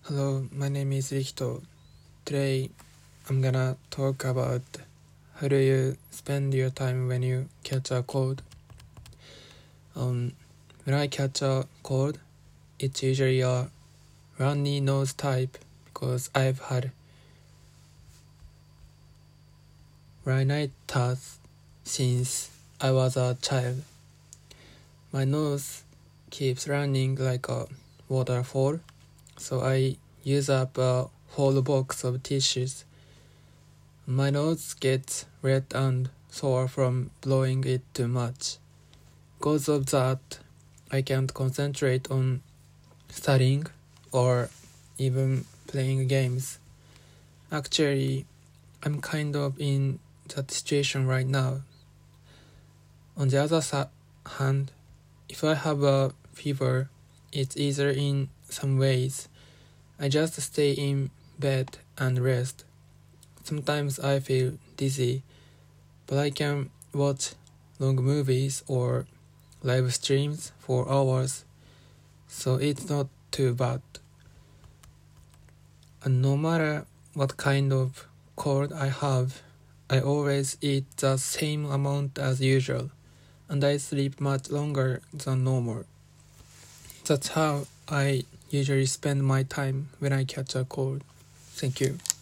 Hello, my name is Rikito. Today I'm gonna talk about how do you spend your time when you catch a cold. When I catch a cold, it's usually a runny nose type because I've had rhinitis since I was a child. My nose keeps running like a waterfall, so I use up a whole box of tissues. My nose gets red and sore from blowing it too much. Because of that, I can't concentrate on studying or even playing games. Actually, I'm kind of in that situation right now. On the other hand, if I have a fever, it's easier in some ways. I just stay in bed and rest. Sometimes I feel dizzy, but I can watch long movies or live streams for hours, so it's not too bad. And no matter what kind of cold I have, I always eat the same amount as usual, and I sleep much longer than normal. That's how I usually spend my time when I catch a cold. Thank you.